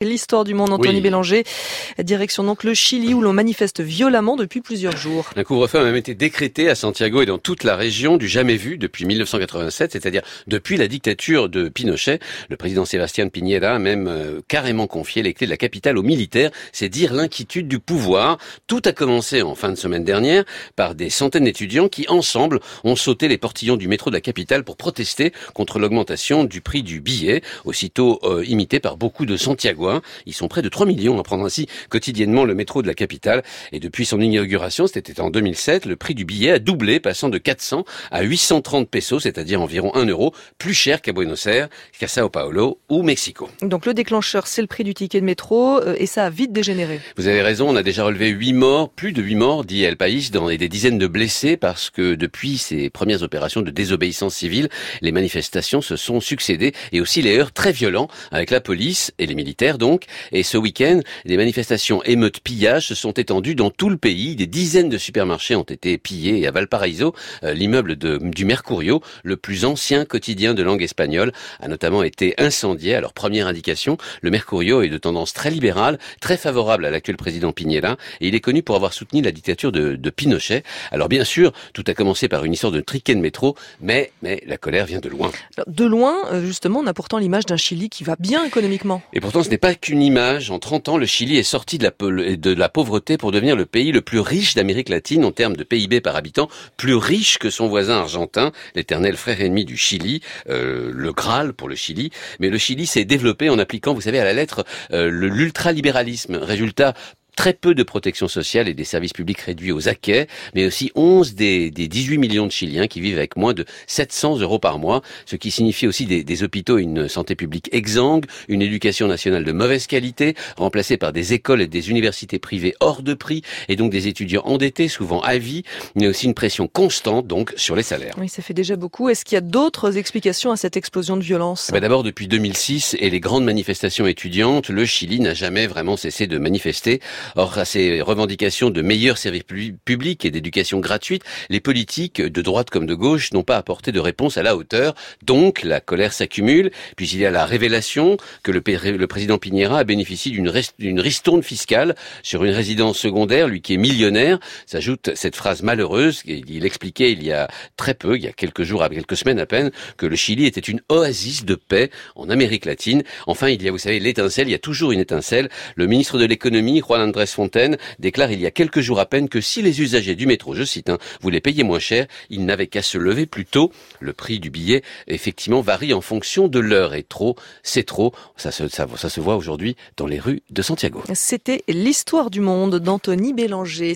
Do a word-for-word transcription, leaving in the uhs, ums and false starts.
L'histoire du monde, Anthony Oui. Bélanger. Direction donc le Chili où l'on manifeste violemment depuis plusieurs jours. Un couvre-feu a même été décrété à Santiago et dans toute la région du jamais vu depuis mille neuf cent quatre-vingt-sept, c'est-à-dire depuis la dictature de Pinochet. Le président Sébastien Piñera a même euh, carrément confié les clés de la capitale aux militaires. C'est dire l'inquiétude du pouvoir. Tout a commencé en fin de semaine dernière par des centaines d'étudiants qui, ensemble, ont sauté les portillons du métro de la capitale pour protester contre l'augmentation du prix du billet, aussitôt euh, imité par beaucoup de Santiagois. Ils sont près de trois millions à prendre ainsi quotidiennement le métro de la capitale. Et depuis son inauguration, c'était en deux mille sept, le prix du billet a doublé, passant de quatre cents à huit cent trente pesos, c'est-à-dire environ un euro, plus cher qu'à Buenos Aires, qu'à Sao Paulo ou Mexico. Donc le déclencheur, c'est le prix du ticket de métro euh, et ça a vite dégénéré. Vous avez raison, on a déjà relevé huit morts, plus de huit morts, dit El País, dans, et des dizaines de blessés parce que depuis ces premières opérations de désobéissance civile, les manifestations se sont succédées et aussi les heurts très violents avec la police et les militaires donc. Et ce week-end, les manifestations émeutes-pillages se sont étendues dans tout le pays. Des dizaines de supermarchés ont été pillés et à Valparaiso, euh, l'immeuble de, du Mercurio, le plus ancien quotidien de langue espagnole, a notamment été incendié. Alors première indication, le Mercurio est de tendance très libérale, très favorable à l'actuel président Piñera et il est connu pour avoir soutenu la dictature de, de Pinochet. Alors bien sûr, tout a commencé par une histoire de ticket de métro, mais, mais la colère vient de loin. Alors, de loin, euh, justement, on a pourtant l'image d'un Chili qui va bien économiquement. Et pourtant, ce n'est pas qu'une image. En trente ans, le Chili est sorti de la, de la pauvreté pour devenir le pays le plus riche d'Amérique latine en termes de P I B par habitant, plus riche que son voisin argentin, l'éternel frère ennemi du Chili, euh, le Graal pour le Chili. Mais le Chili s'est développé en appliquant, vous savez, à la lettre, euh, l'ultralibéralisme. Résultat, très peu de protection sociale et des services publics réduits aux acquêts, mais aussi onze des, des dix-huit millions de Chiliens qui vivent avec moins de sept cents euros par mois, ce qui signifie aussi des, des hôpitaux et une santé publique exsangue, une éducation nationale de mauvaise qualité, remplacée par des écoles et des universités privées hors de prix, et donc des étudiants endettés, souvent à vie, mais aussi une pression constante donc sur les salaires. Oui, ça fait déjà beaucoup. Est-ce qu'il y a d'autres explications à cette explosion de violence ? Bah d'abord, depuis deux mille six et les grandes manifestations étudiantes, le Chili n'a jamais vraiment cessé de manifester. Or, à ces revendications de meilleurs services publics et d'éducation gratuite, les politiques, de droite comme de gauche, n'ont pas apporté de réponse à la hauteur. Donc, la colère s'accumule. Puis il y a la révélation que le, le président Piñera a bénéficié d'une d'une ristourne fiscale sur une résidence secondaire, lui qui est millionnaire. S'ajoute cette phrase malheureuse. Il expliquait il y a très peu, il y a quelques jours, quelques semaines à peine, que le Chili était une oasis de paix en Amérique latine. Enfin, il y a, vous savez, l'étincelle. Il y a toujours une étincelle. Le ministre de l'économie, Juan Andrés Fontaine, déclare il y a quelques jours à peine que si les usagers du métro, je cite, hein, voulaient payer moins cher, ils n'avaient qu'à se lever plus tôt. Le prix du billet, effectivement, varie en fonction de l'heure. Et trop, c'est trop. Ça se, ça, ça se voit aujourd'hui dans les rues de Santiago. C'était l'histoire du monde d'Anthony Bélanger.